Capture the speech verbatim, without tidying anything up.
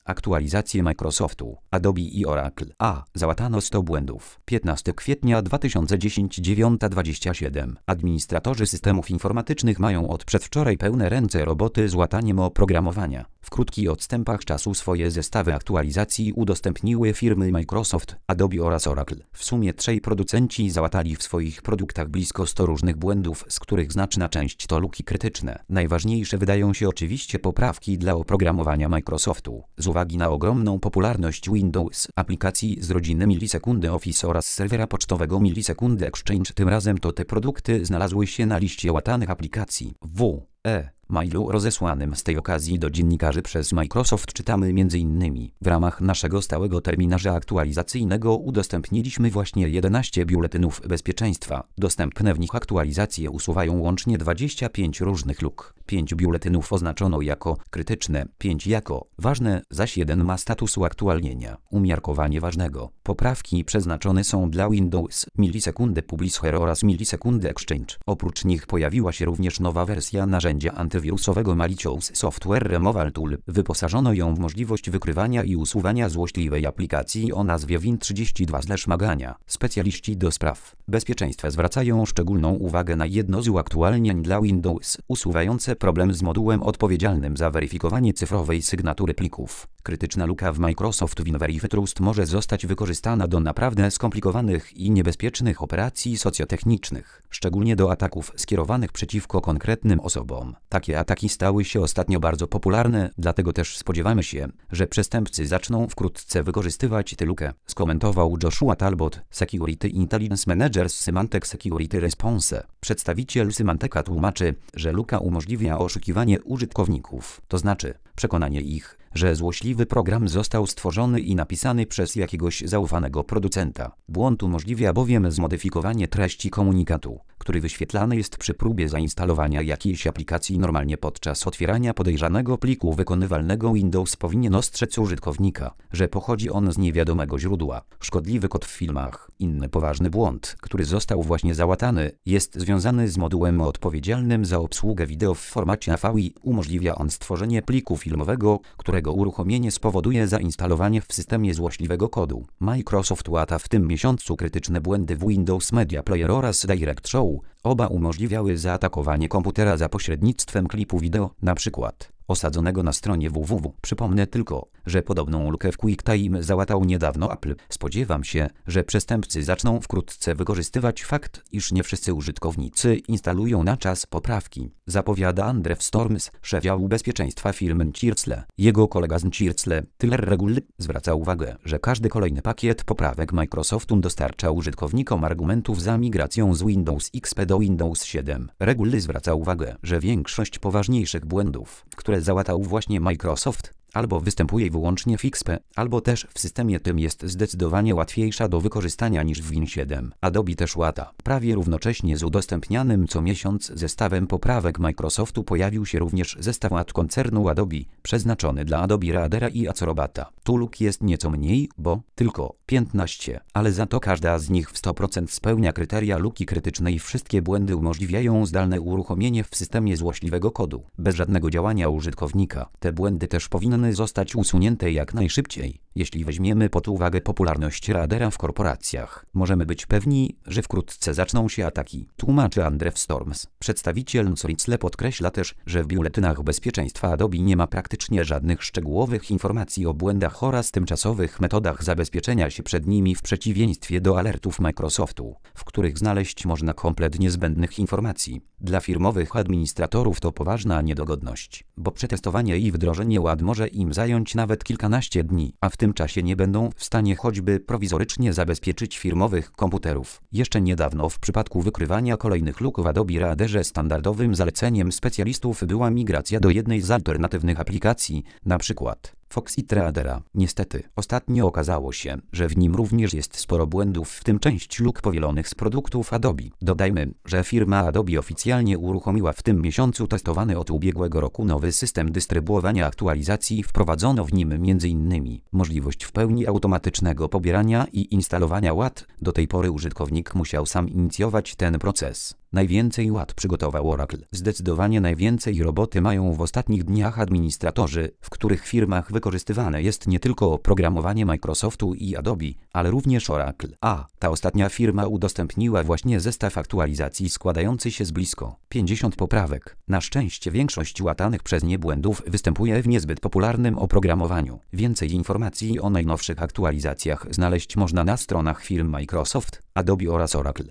Aktualizacje Microsoftu, Adobe i Oracle. A. Załatano sto błędów. piętnastego kwietnia dwa tysiące dziesiątego, dziewiąta dwadzieścia siedem. Administratorzy systemów informatycznych mają od przedwczoraj pełne ręce roboty z łataniem oprogramowania. W krótkich odstępach czasu swoje zestawy aktualizacji udostępniły firmy Microsoft, Adobe oraz Oracle. W sumie trzej producenci załatali w swoich produktach blisko sto różnych błędów, z których znaczna część to luki krytyczne. Najważniejsze wydają się oczywiście poprawki dla oprogramowania Microsoftu. Z uwagi na ogromną popularność Windows, aplikacji z rodziny milisekundy Office oraz serwera pocztowego milisekundy Exchange, tym razem to te produkty znalazły się na liście łatanych aplikacji. W. E. mailu rozesłanym z tej okazji do dziennikarzy przez Microsoft czytamy między innymi: w ramach naszego stałego terminarza aktualizacyjnego udostępniliśmy właśnie jedenaście biuletynów bezpieczeństwa. Dostępne w nich aktualizacje usuwają łącznie dwadzieścia pięć różnych luk. pięć biuletynów oznaczono jako krytyczne, pięć jako ważne, zaś jeden ma status uaktualnienia. Umiarkowanie ważnego. Poprawki przeznaczone są dla Windows, milisekundy Publisher oraz milisekundy Exchange. Oprócz nich pojawiła się również nowa wersja narzędzia antywirusowego Malicious Software Removal Tool. Wyposażono ją w możliwość wykrywania i usuwania złośliwej aplikacji o nazwie Win trzydzieści dwa Magania. Specjaliści do spraw bezpieczeństwa zwracają szczególną uwagę na jedno z uaktualnień dla Windows, usuwające problem z modułem odpowiedzialnym za weryfikowanie cyfrowej sygnatury plików. Krytyczna luka w Microsoft WinVerify Trust może zostać wykorzystana do naprawdę skomplikowanych i niebezpiecznych operacji socjotechnicznych, szczególnie do ataków skierowanych przeciwko konkretnym osobom. Takie ataki stały się ostatnio bardzo popularne, dlatego też spodziewamy się, że przestępcy zaczną wkrótce wykorzystywać tę lukę, skomentował Joshua Talbot, Security Intelligence Manager z Symantec Security Response. Przedstawiciel Symanteca tłumaczy, że luka umożliwia oszukiwanie użytkowników, to znaczy przekonanie ich, że złośliwy program został stworzony i napisany przez jakiegoś zaufanego producenta. Błąd umożliwia bowiem zmodyfikowanie treści komunikatu, który wyświetlany jest przy próbie zainstalowania jakiejś aplikacji. Normalnie podczas otwierania podejrzanego pliku wykonywalnego Windows powinien ostrzec użytkownika, że pochodzi on z niewiadomego źródła. Szkodliwy kod w filmach. Inny poważny błąd, który został właśnie załatany, jest związany z modułem odpowiedzialnym za obsługę wideo w formacie A V I. Umożliwia on stworzenie pliku filmowego, którego uruchomienie spowoduje zainstalowanie w systemie złośliwego kodu. Microsoft łata w tym miesiącu krytyczne błędy w Windows Media Player oraz Direct Show. Oba umożliwiały zaatakowanie komputera za pośrednictwem klipu wideo, na przykład osadzonego na stronie www. Przypomnę tylko, że podobną lukę w QuickTime załatał niedawno Apple. Spodziewam się, że przestępcy zaczną wkrótce wykorzystywać fakt, iż nie wszyscy użytkownicy instalują na czas poprawki, zapowiada Andrew Storms, szef działu bezpieczeństwa firmy Nchircle. Jego kolega z Nchircle, Tyler Regull, zwraca uwagę, że każdy kolejny pakiet poprawek Microsoftu dostarcza użytkownikom argumentów za migracją z Windows X P do Windows siedem. Regull zwraca uwagę, że większość poważniejszych błędów, które załatał właśnie Microsoft, albo występuje wyłącznie w X P, albo też w systemie tym jest zdecydowanie łatwiejsza do wykorzystania niż w Win siedem. Adobe też łata. Prawie równocześnie z udostępnianym co miesiąc zestawem poprawek Microsoftu pojawił się również zestaw łat koncernu Adobe, przeznaczony dla Adobe Readera i Acrobata. Tu luk jest nieco mniej, bo tylko piętnaście, ale za to każda z nich w sto procent spełnia kryteria luki krytycznej. Wszystkie błędy umożliwiają zdalne uruchomienie w systemie złośliwego kodu, bez żadnego działania użytkownika. Te błędy też powinny zostać usunięte jak najszybciej. Jeśli weźmiemy pod uwagę popularność Readera w korporacjach, możemy być pewni, że wkrótce zaczną się ataki, tłumaczy Andrew Storms. Przedstawiciel Nchircle podkreśla też, że w biuletynach bezpieczeństwa Adobe nie ma praktycznie żadnych szczegółowych informacji o błędach oraz tymczasowych metodach zabezpieczenia się przed nimi, w przeciwieństwie do alertów Microsoftu, w których znaleźć można komplet niezbędnych informacji. Dla firmowych administratorów to poważna niedogodność, bo przetestowanie i wdrożenie ład może im zająć nawet kilkanaście dni, a w tym czasie nie będą w stanie choćby prowizorycznie zabezpieczyć firmowych komputerów. Jeszcze niedawno w przypadku wykrywania kolejnych luk w Adobe Readerze standardowym zaleceniem specjalistów była migracja do jednej z alternatywnych aplikacji, na przykład Foxit Readera. Niestety, ostatnio okazało się, że w nim również jest sporo błędów, w tym część luk powielonych z produktów Adobe. Dodajmy, że firma Adobe oficjalnie uruchomiła w tym miesiącu testowany od ubiegłego roku nowy system dystrybuowania aktualizacji. Wprowadzono w nim między innymi możliwość w pełni automatycznego pobierania i instalowania łat. Do tej pory użytkownik musiał sam inicjować ten proces. Najwięcej łat przygotował Oracle. Zdecydowanie najwięcej roboty mają w ostatnich dniach administratorzy, w których firmach wykorzystywane jest nie tylko oprogramowanie Microsoftu i Adobe, ale również Oracle. A ta ostatnia firma udostępniła właśnie zestaw aktualizacji składający się z blisko pięćdziesięciu poprawek. Na szczęście większość łatanych przez nie błędów występuje w niezbyt popularnym oprogramowaniu. Więcej informacji o najnowszych aktualizacjach znaleźć można na stronach firm Microsoft, Adobe oraz Oracle.